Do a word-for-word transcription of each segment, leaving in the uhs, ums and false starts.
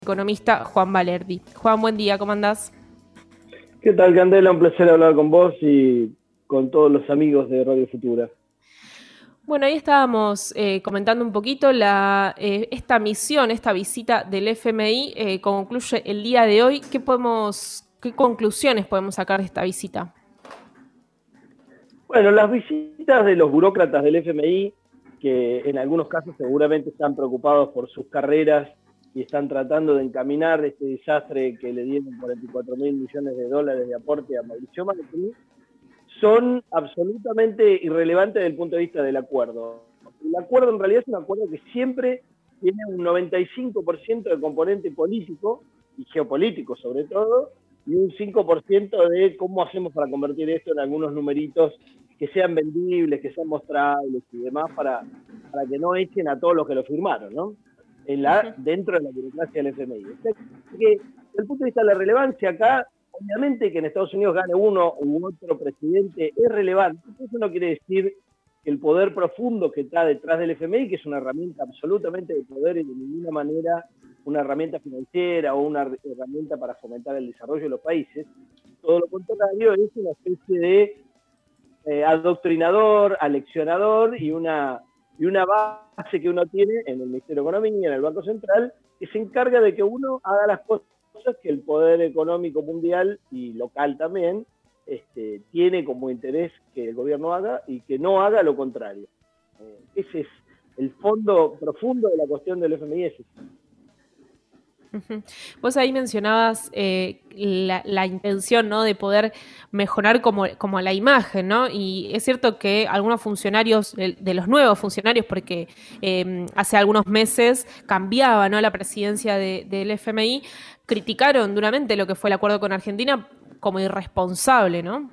economista Juan Valerdi. Juan, buen día, ¿cómo andás? ¿Qué tal, Candela? Un placer hablar con vos y con todos los amigos de Radio Futura. Bueno, ahí estábamos eh, comentando un poquito la, eh, esta misión, esta visita del F M I eh, concluye el día de hoy. ¿Qué podemos, qué conclusiones podemos sacar de esta visita? Bueno, las visitas de los burócratas del F M I, que en algunos casos seguramente están preocupados por sus carreras y están tratando de encaminar este desastre que le dieron cuarenta y cuatro mil millones de dólares de aporte a Mauricio Macri, son absolutamente irrelevantes desde el punto de vista del acuerdo. El acuerdo en realidad es un acuerdo que siempre tiene un noventa y cinco por ciento de componente político y geopolítico sobre todo, y un cinco por ciento de cómo hacemos para convertir esto en algunos numeritos que sean vendibles, que sean mostrables y demás, para, para que no echen a todos los que lo firmaron, ¿no? En la, dentro de la burocracia del F M I. O sea, que, desde el punto de vista de la relevancia acá, obviamente que en Estados Unidos gane uno u otro presidente es relevante. Eso no quiere decir que el poder profundo que está detrás del F M I, que es una herramienta absolutamente de poder y de ninguna manera una herramienta financiera o una herramienta para fomentar el desarrollo de los países, todo lo contrario, es una especie de eh, adoctrinador, aleccionador y una, y una base que uno tiene en el Ministerio de Economía, en el Banco Central, que se encarga de que uno haga las cosas que el poder económico mundial y local también este, tiene como interés que el gobierno haga y que no haga lo contrario. Eh, ese es el fondo profundo de la cuestión del F M I. Ese. Uh-huh. Vos ahí mencionabas eh, la, la intención, ¿no?, de poder mejorar como, como la imagen, ¿no? Y es cierto que algunos funcionarios, de, de los nuevos funcionarios, porque eh, hace algunos meses cambiaba, ¿no?, la presidencia de, del F M I, criticaron duramente lo que fue el acuerdo con Argentina como irresponsable, ¿no?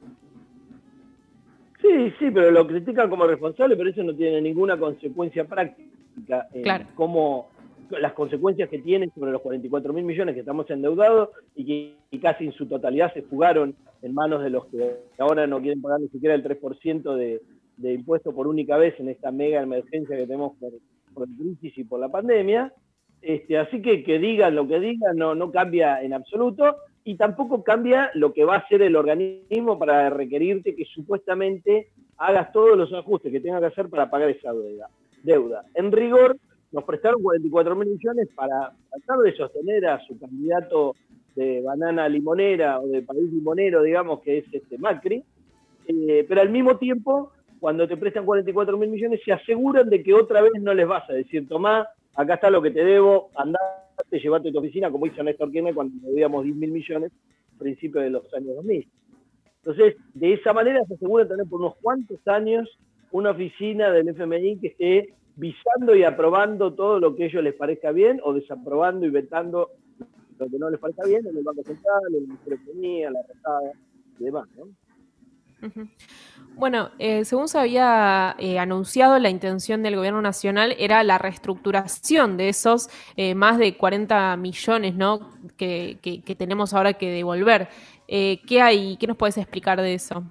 Sí, sí, pero lo critican como responsable, pero eso no tiene ninguna consecuencia práctica en claro. cómo las consecuencias que tienen sobre los cuarenta y cuatro mil millones que estamos endeudados y que y casi en su totalidad se fugaron en manos de los que ahora no quieren pagar ni siquiera el tres por ciento de, de impuesto por única vez en esta mega emergencia que tenemos por, por la crisis y por la pandemia. Este, así que que digan lo que digan no, no cambia en absoluto y tampoco cambia lo que va a hacer el organismo para requerirte que supuestamente hagas todos los ajustes que tengas que hacer para pagar esa deuda. deuda. En rigor, nos prestaron cuarenta y cuatro mil millones para tratar de sostener a su candidato de banana limonera o de país limonero, digamos, que es este Macri, eh, pero al mismo tiempo, cuando te prestan cuarenta y cuatro mil millones, se aseguran de que otra vez no les vas a decir, tomá, acá está lo que te debo, andate, llevate a tu oficina, como hizo Néstor Kirchner cuando le debíamos diez mil millones a principios de los años dos mil. Entonces, de esa manera se aseguran tener por unos cuantos años una oficina del F M I que esté visando y aprobando todo lo que a ellos les parezca bien o desaprobando y vetando lo que no les parezca bien en el Banco Central, en el Ministerio de Economía, la Rosada y demás, ¿no? Uh-huh. Bueno, eh, según se había eh, anunciado, la intención del gobierno nacional era la reestructuración de esos eh, más de cuarenta millones, ¿no?, que, que, que tenemos ahora que devolver. Eh, ¿Qué hay? ¿Qué nos puedes explicar de eso?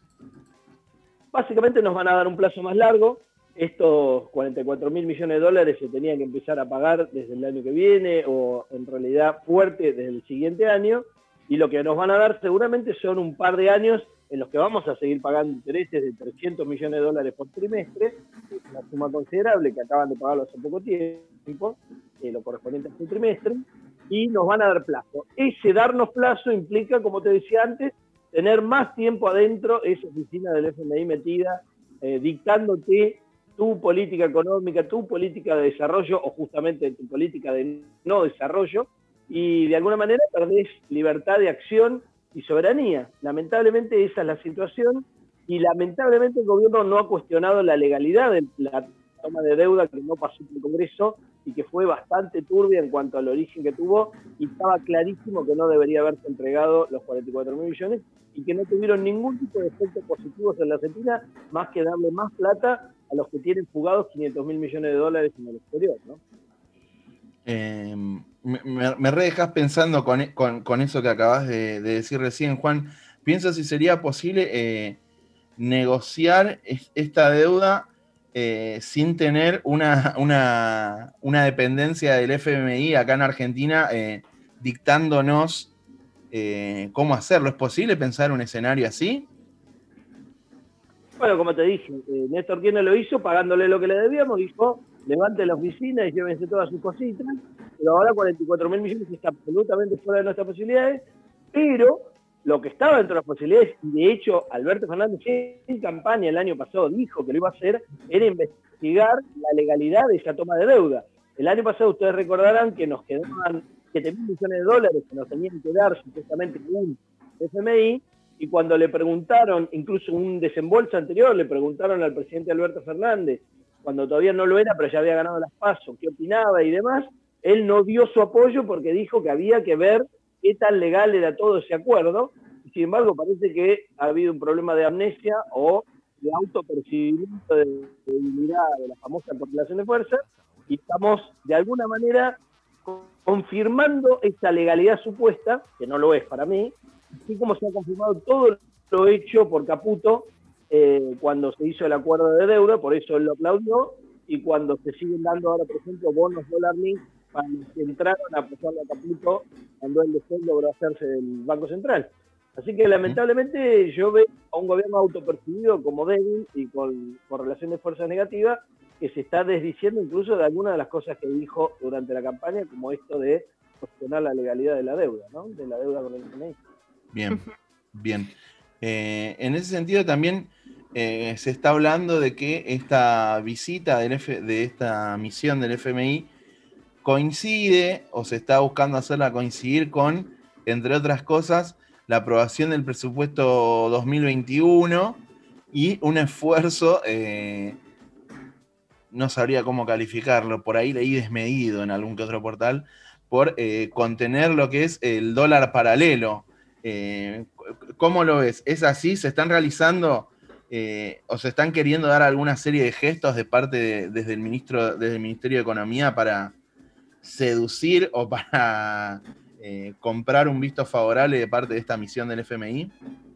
Básicamente nos van a dar un plazo más largo. Estos cuarenta y cuatro mil millones de dólares se tenían que empezar a pagar desde el año que viene o en realidad fuerte desde el siguiente año. Y lo que nos van a dar seguramente son un par de años en los que vamos a seguir pagando intereses de trescientos millones de dólares por trimestre, una suma considerable que acaban de pagarlo hace poco tiempo, eh, lo correspondiente a este trimestre, y nos van a dar plazo. Ese darnos plazo implica, como te decía antes, tener más tiempo adentro esa oficina del F M I metida, eh, dictándote tu política económica, tu política de desarrollo o justamente tu política de no desarrollo, y de alguna manera perdés libertad de acción y soberanía. Lamentablemente esa es la situación y lamentablemente el gobierno no ha cuestionado la legalidad de la toma de deuda que no pasó por el Congreso y que fue bastante turbia en cuanto al origen que tuvo y estaba clarísimo que no debería haberse entregado los cuarenta y cuatro mil millones y que no tuvieron ningún tipo de efectos positivos en la Argentina más que darle más plata a los que tienen fugados quinientos mil millones de dólares en el exterior, ¿no? Eh, me, me re dejás pensando con, con, con eso que acabas de, de decir recién, Juan. Pienso si sería posible eh, negociar es, esta deuda eh, sin tener una, una, una dependencia del F M I acá en Argentina eh, dictándonos eh, cómo hacerlo. ¿Es posible pensar un escenario así? Bueno, como te dije, eh, Néstor Kirchner lo hizo pagándole lo que le debíamos, dijo, levante la oficina y llévense todas sus cositas, pero ahora cuarenta y cuatro mil millones está absolutamente fuera de nuestras posibilidades, pero lo que estaba dentro de las posibilidades, y de hecho Alberto Fernández en campaña el año pasado dijo que lo iba a hacer, era investigar la legalidad de esa toma de deuda. El año pasado ustedes recordarán que nos quedaban siete mil millones de dólares que nos tenían que dar supuestamente un F M I, y cuando le preguntaron, incluso un desembolso anterior, le preguntaron al presidente Alberto Fernández, cuando todavía no lo era, pero ya había ganado las PASO, qué opinaba y demás, él no dio su apoyo porque dijo que había que ver qué tan legal era todo ese acuerdo, y sin embargo parece que ha habido un problema de amnesia o de autopercibimiento de debilidad de la famosa correlación de fuerzas, y estamos de alguna manera confirmando esta legalidad supuesta, que no lo es para mí, así como se ha confirmado todo lo hecho por Caputo eh, cuando se hizo el acuerdo de deuda, por eso él lo aplaudió, y cuando se siguen dando ahora, por ejemplo, bonos dólar link para los que entraron a apoyarle a Caputo cuando él después logró hacerse del Banco Central. Así que lamentablemente yo veo a un gobierno autopercibido como débil y con, con relación de fuerzas negativas, que se está desdiciendo incluso de algunas de las cosas que dijo durante la campaña, como esto de cuestionar la legalidad de la deuda, ¿no? De la deuda con el F M I. Bien, bien. Eh, en ese sentido también eh, se está hablando de que esta visita del F, de esta misión del F M I coincide, o se está buscando hacerla coincidir con, entre otras cosas, la aprobación del presupuesto dos mil veintiuno y un esfuerzo, eh, no sabría cómo calificarlo, por ahí leí desmedido en algún que otro portal, por eh, contener lo que es el dólar paralelo. Eh, ¿Cómo lo ves? ¿Es así? ¿Se están realizando eh, o se están queriendo dar alguna serie de gestos de parte de, desde el ministro, desde el Ministerio de Economía para seducir o para eh, comprar un visto favorable de parte de esta misión del F M I?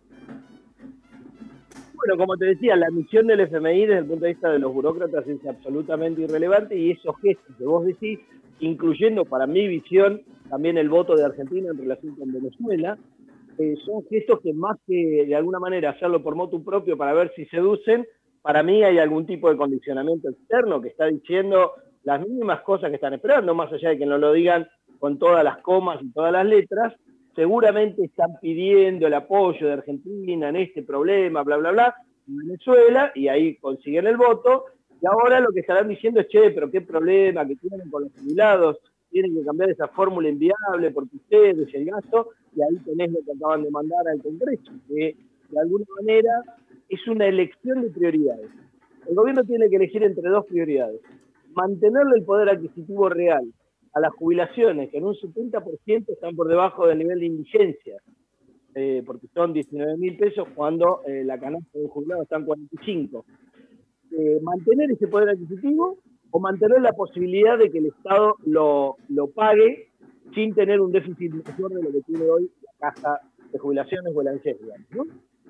Bueno, como te decía, la misión del F M I desde el punto de vista de los burócratas es absolutamente irrelevante, y esos gestos que vos decís, incluyendo para mi visión también el voto de Argentina en relación con Venezuela, eh, son gestos que más que de alguna manera hacerlo por motu propio para ver si seducen, para mí hay algún tipo de condicionamiento externo que está diciendo las mínimas cosas que están esperando, más allá de que no lo digan con todas las comas y todas las letras. Seguramente están pidiendo el apoyo de Argentina en este problema, bla, bla, bla, en Venezuela, y ahí consiguen el voto, y ahora lo que estarán diciendo es, che, pero qué problema que tienen con los jubilados, tienen que cambiar esa fórmula inviable porque ustedes y el gasto, y ahí tenés lo que acaban de mandar al Congreso, que de alguna manera es una elección de prioridades. El gobierno tiene que elegir entre dos prioridades: mantenerle el poder adquisitivo real a las jubilaciones, que en un setenta por ciento están por debajo del nivel de indigencia, eh, porque son diecinueve mil pesos cuando eh, la canasta de jubilados está en cuarenta y cinco. Eh, mantener ese poder adquisitivo o mantener la posibilidad de que el Estado lo, lo pague sin tener un déficit mayor de lo que tiene hoy la caja de jubilaciones o el ANSES, digamos, ¿no?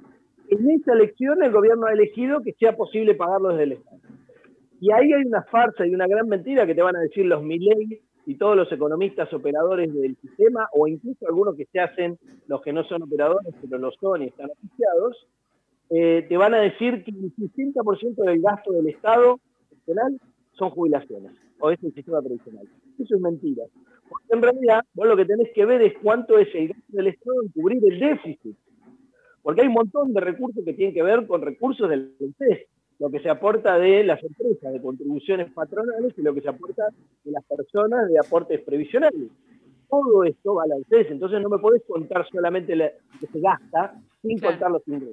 En esta elección el gobierno ha elegido que sea posible pagarlo desde el Estado. Y ahí hay una farsa y una gran mentira que te van a decir los Milei y todos los economistas operadores del sistema, o incluso algunos que se hacen los que no son operadores, pero lo son y están oficiados, eh, te van a decir que el sesenta por ciento del gasto del Estado nacional son jubilaciones, o es el sistema previsional. Eso es mentira. Porque en realidad, vos lo que tenés que ver es cuánto es el gasto del Estado en cubrir el déficit. Porque hay un montón de recursos que tienen que ver con recursos del C E S, lo que se aporta de las empresas, de contribuciones patronales, y lo que se aporta de las personas, de aportes previsionales. Todo esto va al C E S, entonces no me podés contar solamente lo que se gasta sin claro. contar los ingresos.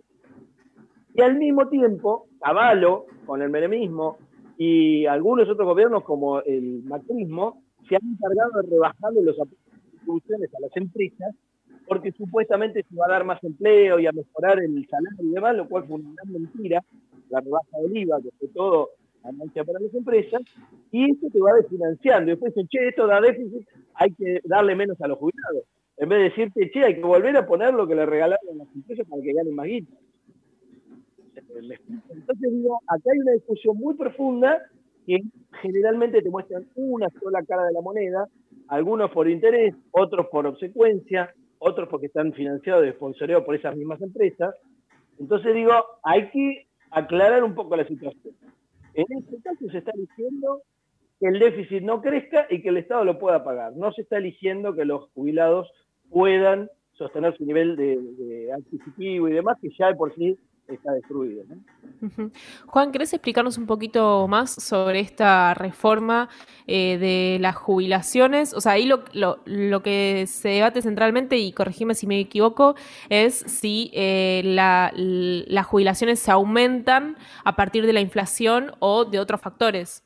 Y al mismo tiempo, Cavallo, con el menemismo, y algunos otros gobiernos como el macrismo, se han encargado de rebajarle los aportes de contribuciones a las empresas, porque supuestamente se va a dar más empleo y a mejorar el salario y demás, lo cual fue una gran mentira, la rebaja del I V A, que fue todo ganancia para las empresas, y eso te va desfinanciando. Y después dicen, che, esto da déficit, hay que darle menos a los jubilados. En vez de decirte, che, hay que volver a poner lo que le regalaron a las empresas para que ganen más guita. Entonces digo, acá hay una discusión muy profunda que generalmente te muestran una sola cara de la moneda, algunos por interés, otros por obsecuencia, otros porque están financiados y sponsoreados por esas mismas empresas. Entonces digo, hay que aclarar un poco la situación. En este caso se está diciendo que el déficit no crezca y que el Estado lo pueda pagar. No se está eligiendo que los jubilados puedan sostener su nivel de, de adquisitivo y demás, que ya de por sí está destruido, ¿no? Uh-huh. Juan, ¿querés explicarnos un poquito más sobre esta reforma eh, de las jubilaciones? O sea, ahí lo, lo, lo que se debate centralmente, y corregime si me equivoco, es si eh, la, las jubilaciones se aumentan a partir de la inflación o de otros factores.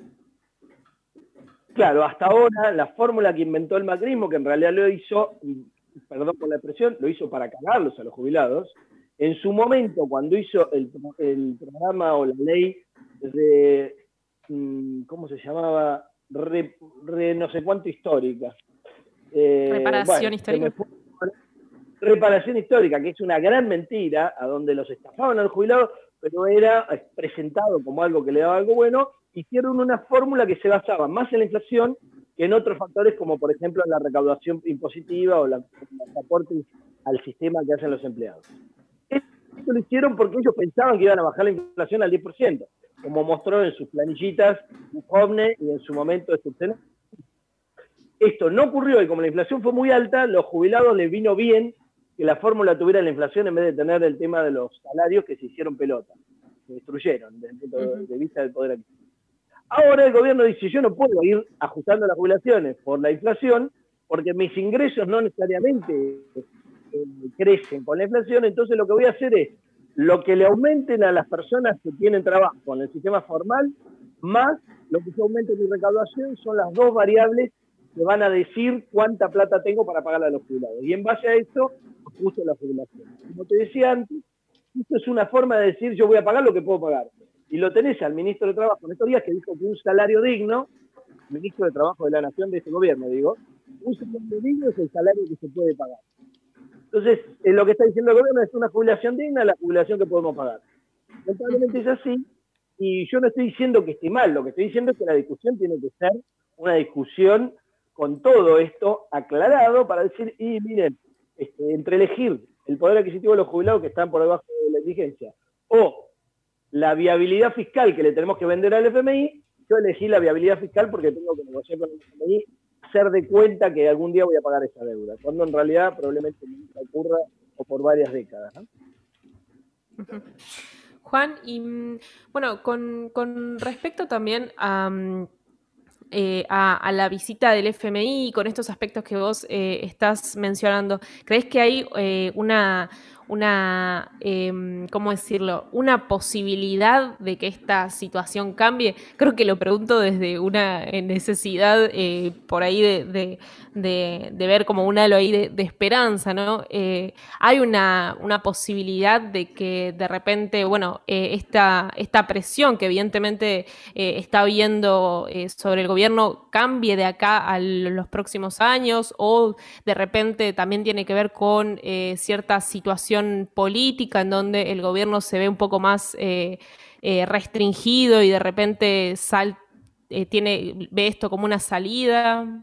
Claro, hasta ahora la fórmula que inventó el macrismo, que en realidad lo hizo, perdón por la expresión, lo hizo para cagarlos a los jubilados. En su momento, cuando hizo el, el programa o la ley de, ¿cómo se llamaba? Re, re no sé cuánto histórica. Eh, reparación bueno, histórica. Fue, reparación histórica, que es una gran mentira, a donde los estafaban a los jubilados, pero era presentado como algo que le daba algo bueno. Hicieron una fórmula que se basaba más en la inflación que en otros factores, como por ejemplo la recaudación impositiva o la, los aportes al sistema que hacen los empleados. Esto lo hicieron porque ellos pensaban que iban a bajar la inflación al diez por ciento, como mostró en sus planillitas Duhovne y en su momento Sturzenegger. Esto no ocurrió y como la inflación fue muy alta, los jubilados les vino bien que la fórmula tuviera la inflación en vez de tener el tema de los salarios que se hicieron pelota, se destruyeron desde el punto de vista del poder adquisitivo. Ahora el gobierno dice, yo no puedo ir ajustando las jubilaciones por la inflación, porque mis ingresos no necesariamente eh, crecen con la inflación, entonces lo que voy a hacer es, lo que le aumenten a las personas que tienen trabajo en el sistema formal, más lo que se aumente mi recaudación, son las dos variables que van a decir cuánta plata tengo para pagarle a los jubilados. Y en base a eso, ajusto la jubilación. Como te decía antes, esto es una forma de decir, yo voy a pagar lo que puedo pagar. Y lo tenés al ministro de Trabajo en estos días que dijo que un salario digno, ministro de Trabajo de la Nación de este gobierno, digo, un salario digno es el salario que se puede pagar. Entonces, eh, lo que está diciendo el gobierno es una jubilación digna, la jubilación que podemos pagar. Lamentablemente es así, y yo no estoy diciendo que esté mal, lo que estoy diciendo es que la discusión tiene que ser una discusión con todo esto aclarado para decir, y miren, este, entre elegir el poder adquisitivo de los jubilados que están por debajo de la exigencia, o la viabilidad fiscal que le tenemos que vender al F M I, yo elegí la viabilidad fiscal porque tengo que negociar con el F M I, hacer de cuenta que algún día voy a pagar esa deuda, cuando en realidad probablemente nunca ocurra o por varias décadas, ¿no? Uh-huh. Juan, y bueno, con, con respecto también a, eh, a, a la visita del F M I, con estos aspectos que vos eh, estás mencionando, ¿crees que hay eh, una... una, eh, ¿cómo decirlo?, una posibilidad de que esta situación cambie? Creo que lo pregunto desde una necesidad eh, por ahí de, de, de, de ver como un halo ahí de, de esperanza, ¿no? Eh, hay una, una posibilidad de que de repente, bueno, eh, esta, esta presión que evidentemente eh, está habiendo eh, sobre el gobierno cambie de acá a los próximos años, o de repente también tiene que ver con eh, cierta situación política en donde el gobierno se ve un poco más eh, eh, restringido y de repente sal, eh, tiene, ve esto como una salida.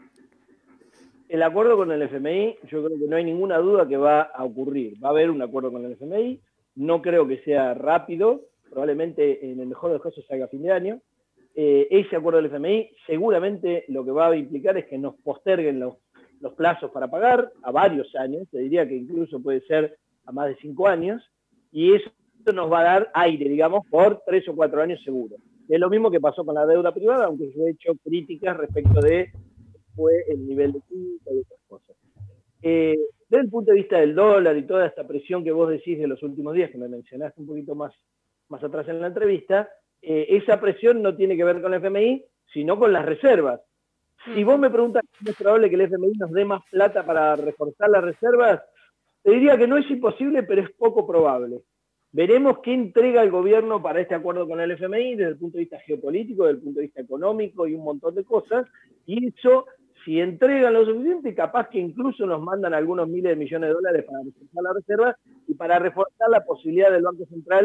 El acuerdo con el F M I, yo creo que no hay ninguna duda que va a ocurrir. Va a haber un acuerdo con el F M I, no creo que sea rápido, probablemente en el mejor de los casos salga a fin de año. Eh, ese acuerdo del F M I seguramente lo que va a implicar es que nos posterguen los, los plazos para pagar a varios años, te diría que incluso puede ser a más de cinco años, y eso nos va a dar aire, digamos, por tres o cuatro años seguro. Es lo mismo que pasó con la deuda privada, aunque yo he hecho críticas respecto de fue el nivel de quinta y otras cosas. Eh, desde el punto de vista del dólar y toda esta presión que vos decís de los últimos días, que me mencionaste un poquito más, más atrás en la entrevista, eh, esa presión no tiene que ver con el F M I, sino con las reservas. Si vos me preguntas si es probable que el F M I nos dé más plata para reforzar las reservas, te diría que no es imposible, pero es poco probable. Veremos qué entrega el gobierno para este acuerdo con el F M I desde el punto de vista geopolítico, desde el punto de vista económico y un montón de cosas, y eso, si entregan lo suficiente, capaz que incluso nos mandan algunos miles de millones de dólares para reforzar la reserva y para reforzar la posibilidad del Banco Central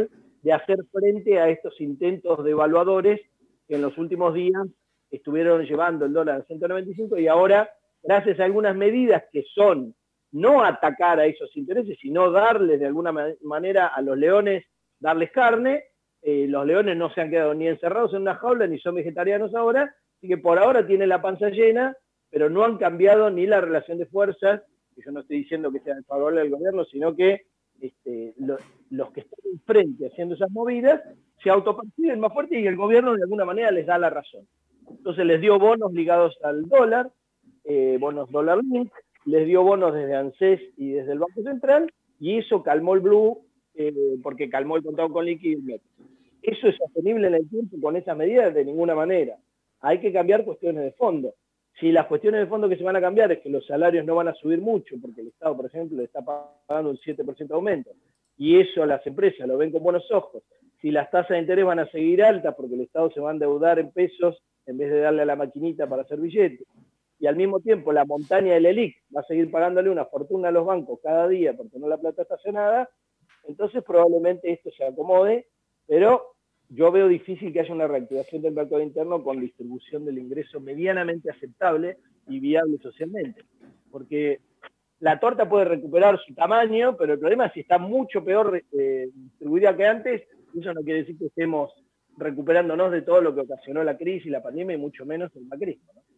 de hacer frente a estos intentos devaluadores que en los últimos días estuvieron llevando el dólar a ciento noventa y cinco y ahora, gracias a algunas medidas que son no atacar a esos intereses, sino darles de alguna manera a los leones, darles carne. Eh, los leones no se han quedado ni encerrados en una jaula, ni son vegetarianos ahora, así que por ahora tienen la panza llena, pero no han cambiado ni la relación de fuerzas, que yo no estoy diciendo que sea favorable al gobierno, sino que este, lo, los que están enfrente haciendo esas movidas se autoperciben más fuertes y el gobierno de alguna manera les da la razón. Entonces les dio bonos ligados al dólar, eh, bonos dólar link, les dio bonos desde ANSES y desde el Banco Central, y eso calmó el blue, eh, porque calmó el contado con liqui y el MEP. ¿Eso es sostenible en el tiempo con esas medidas? De ninguna manera. Hay que cambiar cuestiones de fondo. Si las cuestiones de fondo que se van a cambiar es que los salarios no van a subir mucho, porque el Estado, por ejemplo, le está pagando un siete por ciento de aumento, y eso las empresas lo ven con buenos ojos. Si las tasas de interés van a seguir altas, porque el Estado se va a endeudar en pesos en vez de darle a la maquinita para hacer billetes, y al mismo tiempo la montaña del ELIC va a seguir pagándole una fortuna a los bancos cada día porque no la plata estacionada, entonces probablemente esto se acomode, pero yo veo difícil que haya una reactivación del mercado interno con distribución del ingreso medianamente aceptable y viable socialmente. Porque la torta puede recuperar su tamaño, pero el problema es si está mucho peor eh, distribuida que antes, eso no quiere decir que estemos recuperándonos de todo lo que ocasionó la crisis, la pandemia y mucho menos el macrismo, ¿no?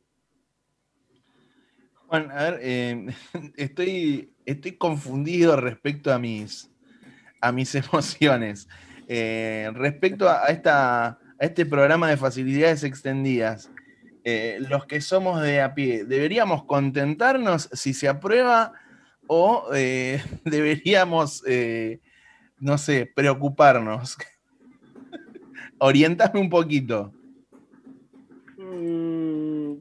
Juan, a ver, eh, estoy, estoy confundido respecto a mis, a mis emociones. Eh, respecto a, a, esta, a este programa de facilidades extendidas, eh, los que somos de a pie, ¿deberíamos contentarnos si se aprueba o eh, deberíamos, eh, no sé, preocuparnos? Orientame un poquito. Mm,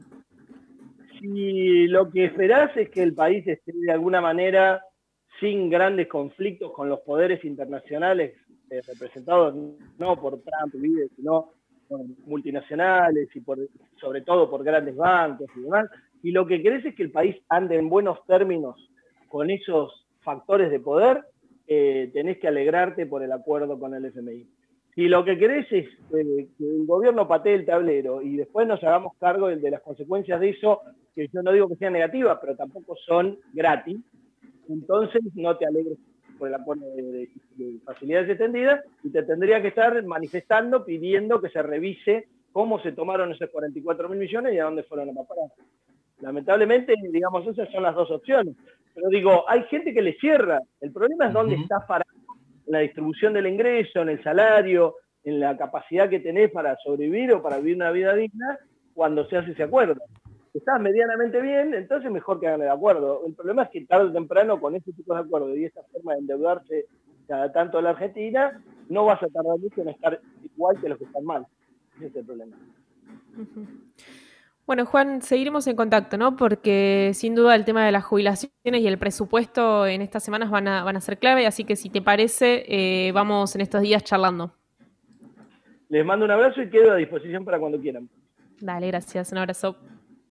si lo que esperás es que el país esté de alguna manera sin grandes conflictos con los poderes internacionales, Eh, representados no por Trump, sino por multinacionales y por, sobre todo por grandes bancos y demás, y lo que querés es que el país ande en buenos términos con esos factores de poder, eh, tenés que alegrarte por el acuerdo con el F M I. Si lo que querés es eh, que el gobierno patee el tablero y después nos hagamos cargo de, de las consecuencias de eso, que yo no digo que sean negativas, pero tampoco son gratis, entonces no te alegres por el acuerdo de, de, de facilidades extendidas, y te tendría que estar manifestando, pidiendo que se revise cómo se tomaron esos cuarenta y cuatro mil millones y a dónde fueron a parar. Lamentablemente, digamos, esas son las dos opciones. Pero digo, hay gente que le cierra. El problema es dónde estás parado, en la distribución del ingreso, en el salario, en la capacidad que tenés para sobrevivir o para vivir una vida digna cuando se hace ese acuerdo. Estás medianamente bien, entonces mejor que hagan el acuerdo. El problema es que tarde o temprano con este tipo de acuerdos y esta forma de endeudarse cada tanto en la Argentina, no vas a tardar mucho en estar igual que los que están mal. Ese es el problema. Uh-huh. Bueno, Juan, seguiremos en contacto, ¿no? Porque sin duda el tema de las jubilaciones y el presupuesto en estas semanas van a, van a ser clave, así que si te parece, eh, vamos en estos días charlando. Les mando un abrazo y quedo a disposición para cuando quieran. Dale, gracias. Un abrazo.